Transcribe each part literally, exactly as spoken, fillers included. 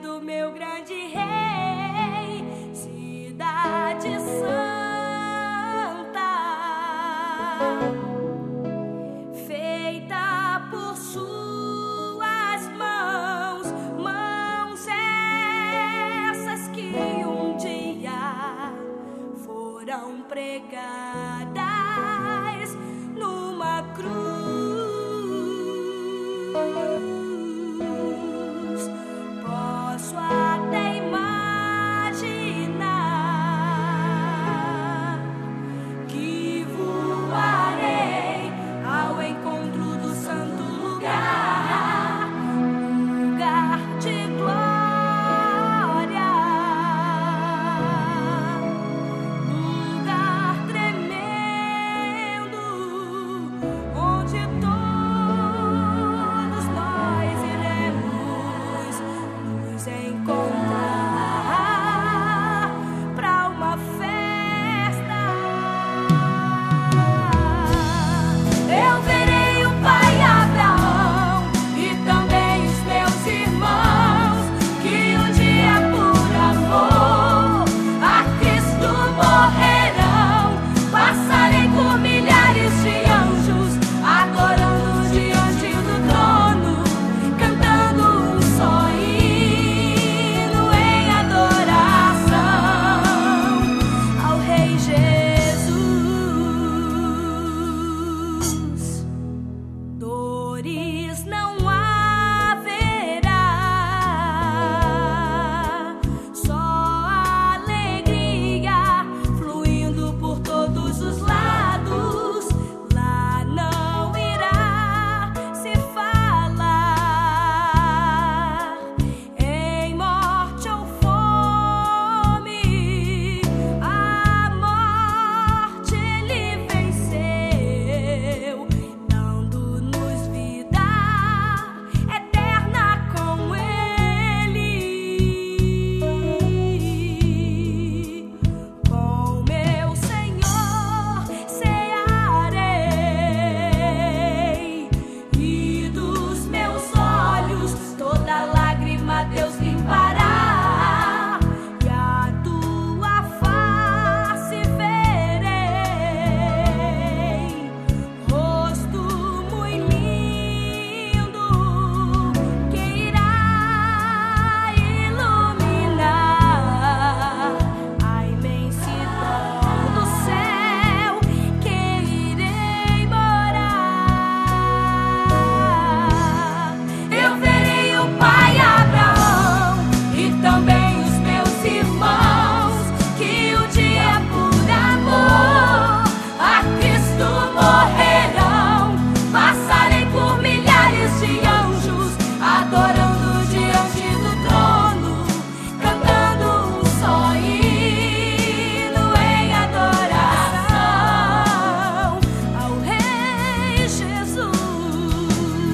do meu grande rei, cidade santa, feita por suas mãos, mãos essas que um dia foram pregadas numa cruz. Posso até imaginar que voarei ao encontro do santo lugar, lugar de glória, lugar tremendo, onde todos nós iremos nos encontrar para uma festa. Eu verei o pai Abraão e também os meus irmãos, que um dia por amor a Cristo morrerão. Passarei por milhares de anjos, adorando diante do trono, cantando um só hino em adoração ao Rei Jesus. Dores não haverá, só alegria fluindo por todos os lados. Lá não irá se falar em morte ou fome. A morte ele venceu, dando-nos vida eterna com ele. Com meu Senhor cearei, e dos meus olhos toda lágrima Deus limpará, e a tua face verei, rosto muito lindo que irá iluminar a imensidão do céu que irei morar. Eu verei o pai Abraão e também os meus irmãos, que um dia por amor a Cristo morrerão. Passarei por milhares de anjos, adorando diante do trono, cantando um só hino em adoração ao Rei Jesus.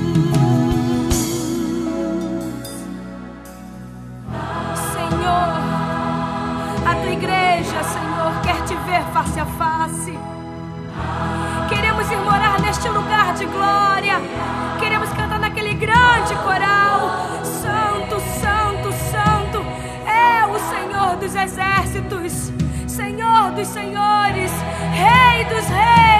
Senhor, a tua igreja, Senhor, quer te ver face a face. Queremos ir morar neste lugar de glória. Queremos cantar naquele grande coral. Santo, santo, santo é o Senhor dos exércitos, Senhor dos senhores, Rei dos reis.